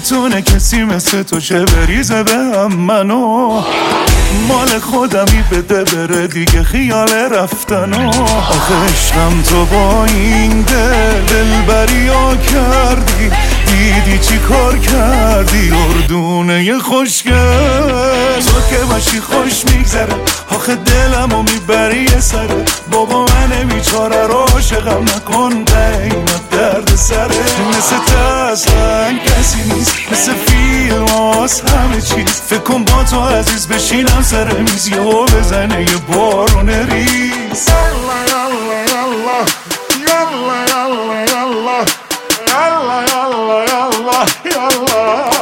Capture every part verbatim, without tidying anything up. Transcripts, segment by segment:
نمیتونه کسی مثل تو چه بریزه به هم منو، مال خودمی بده بره دیگه خیال رفتنو. آخه عشقم تو با این دل دلبریا کردی، دیدی چی کار کردی اردونه خوشگل. تو که باشی خوش میگذره، آخه دلمو میبری یه سره. بابا من بیچاره رو عاشقم نکن، قیمت درد سره. مثل تسن کسی نیست، مثل فیلم هاست همه چیز. فکر کن با تو عزیز بشینم سر میز یهو بزنه یه بارون ریز. یالا یالا یالا یالا یالا یالا یالا یالا یالا یالا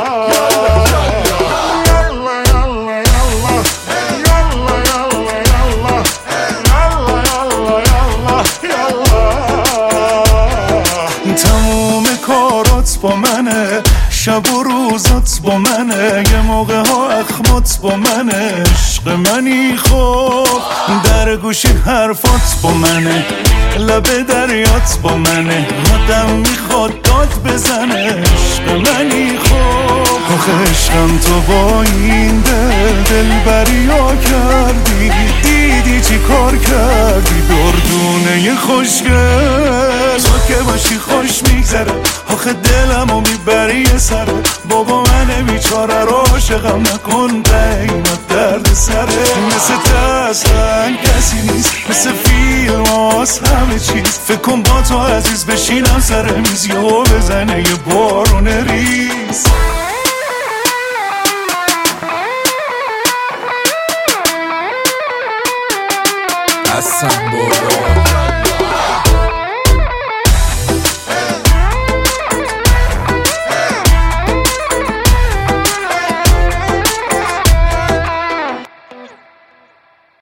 با منه، شب و روزات با منه، یه موقع ها اخمات با منه. عشق منی خوب در گوشی حرفات با منه، لب دریات با منه، آدم میخواد داد بزنه. عشق منی خوب، آخه عشقم تو با این دل دلبریا کردی، دیدی چی کار کردی دردونه خوشگل. تو که باشی خوش میگذره، آخه دلمو میبری یه سره. بابا من بیچاره رو عاشقم نکن، قیمت درد سره. مثل تسن کسی نیست، مثل فیلم هاست همه چیز. فکر کن با تو عزیز بشینم سر میز یهو بزنه یه بارون ریز. حسن بابا